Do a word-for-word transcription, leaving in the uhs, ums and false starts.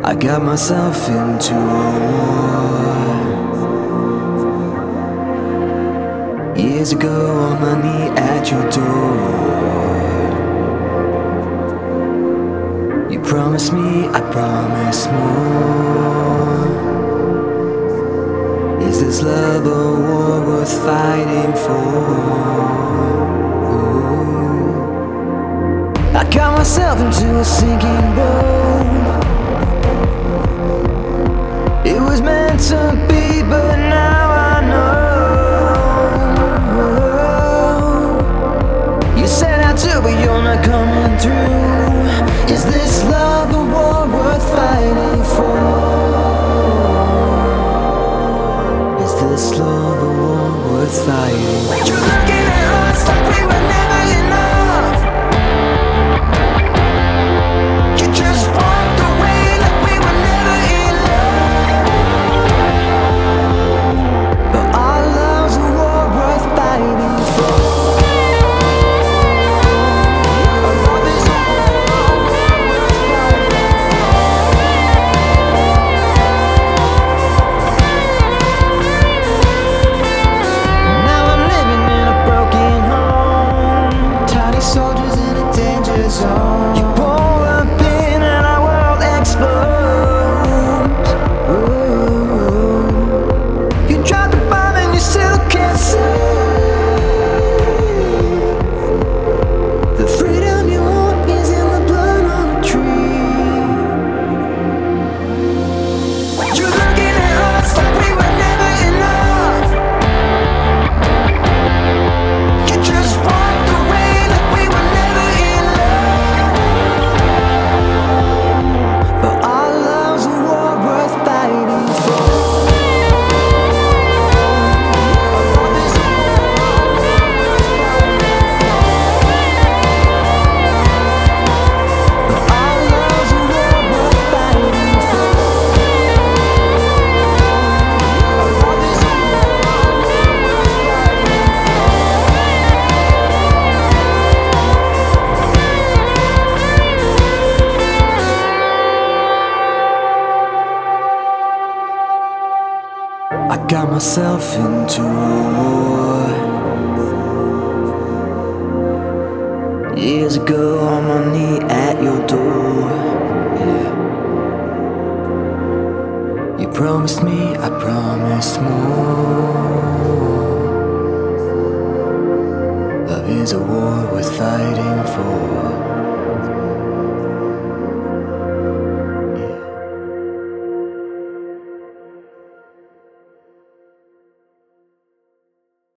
I got myself into a war. Years ago on my knee at your door. You promised me, I promise more. Is this love a war worth fighting for? I got myself into a sinking boat. It was meant to be, but now I know. You said I do, but you're not coming through. Is this love a war worth fighting for? Is this love a war worth fighting for? You're looking at us like we were never enough. You just walked away like we were never in love. But our love's a war worth fighting for. Our love is a war worth fighting for. Now I'm living in a broken home, tiny soldiers in a danger zone. You pull a pin and our world explodes. Ooh. You dropped the bomb and you still can't see the freedom you want is in the blood on a tree. You're looking at us like we were never enough. You just walked away like we were never in love. But our love's a war worth fighting for. Our love is a war worth fighting for. But our love's a war worth fighting for. Our love is a war worth fighting for. I got myself into a war. Years ago on my knee at your door. Yeah. You promised me, I promised more. Love is a war worth fighting for.